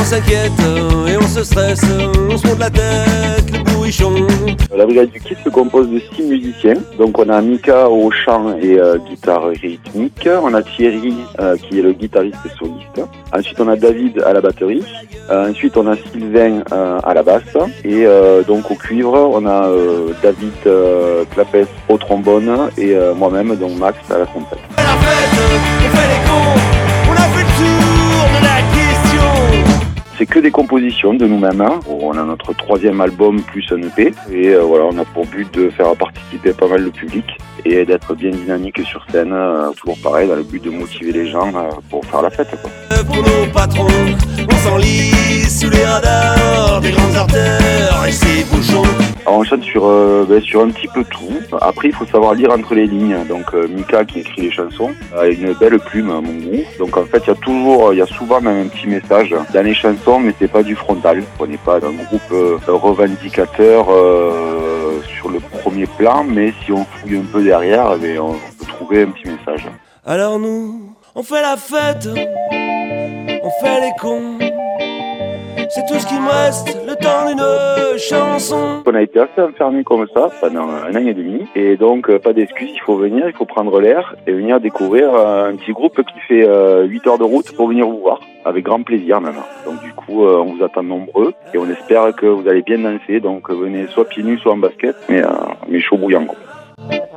s'inquiète et on se stresse, on se monte la tête, le bourrichon. La brigade du Kiss se compose de 6 musiciens. Donc on a Mika au chant et guitare rythmique. On a Thierry qui est le guitariste soliste. Ensuite on a David à la batterie. Ensuite on a Sylvain à la basse. Et donc au cuivre on a David Clapès au trombone et moi-même, donc Max à la trompette. On fait la fête, on fait les cons, on a fait le tour de la question. C'est que des compositions de nous-mêmes. On a notre 3e album plus un EP. Et voilà, on a pour but de faire participer pas mal le public et d'être bien dynamique sur scène. Toujours pareil, dans le but de motiver les gens pour faire la fête, quoi. Pour nos patrons, on s'enlise sous les radars des grandes artères et ces bouchons. Alors on chante sur un petit peu tout. Après, il faut savoir lire entre les lignes. Donc Mika qui écrit les chansons a une belle plume à mon goût. Donc en fait, il y a souvent même un petit message dans les chansons, mais c'est pas du frontal. On n'est pas un groupe revendicateur sur le premier plan, mais si on fouille un peu derrière, on peut trouver un petit message. Alors nous, on fait la fête, on fait les cons. C'est tout ce qui me reste, le temps d'une chanson. On a été assez enfermés comme ça pendant 1 an et demi. Et donc, pas d'excuses, il faut venir, il faut prendre l'air et venir découvrir un petit groupe qui fait 8 heures de route pour venir vous voir. Avec grand plaisir même. Donc du coup, on vous attend nombreux et on espère que vous allez bien danser. Donc venez soit pieds nus, soit en basket, mais chaud bouillant, quoi.